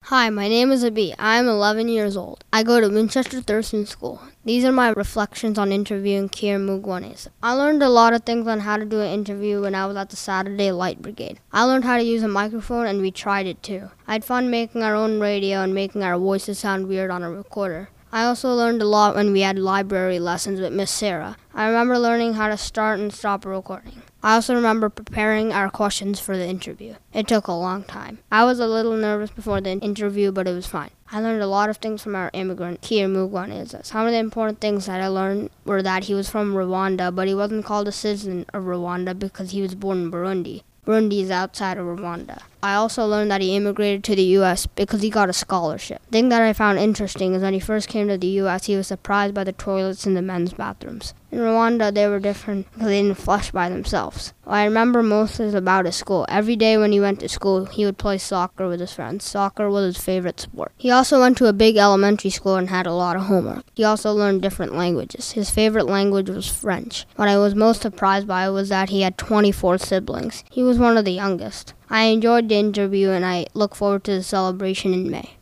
Hi, my name is Abi. I am 11 years old. I go to Winchester Thurston School. These are my reflections on interviewing Kier Mugwaneza. I learned a lot of things on how to do an interview when I was at the Saturday Light Brigade. I learned how to use a microphone and we tried it too. I had fun making our own radio and making our voices sound weird on a recorder. I also learned a lot when we had library lessons with Miss Sarah. I remember learning how to start and stop a recording. I also remember preparing our questions for the interview. It took a long time. I was a little nervous before the interview, but it was fine. I learned a lot of things from our immigrant, Kier Mugwaneza. Some of the important things that I learned were that he was from Rwanda, but he wasn't called a citizen of Rwanda because he was born in Burundi. Burundi is outside of Rwanda. I also learned that he immigrated to the U.S. because he got a scholarship. The thing that I found interesting is when he first came to the U.S., he was surprised by the toilets in the men's bathrooms. In Rwanda, they were different because they didn't flush by themselves. What I remember most is about his school. Every day when he went to school, he would play soccer with his friends. Soccer was his favorite sport. He also went to a big elementary school and had a lot of homework. He also learned different languages. His favorite language was French. What I was most surprised by was that he had 24 siblings. He was one of the youngest. I enjoyed the interview and I look forward to the celebration in May.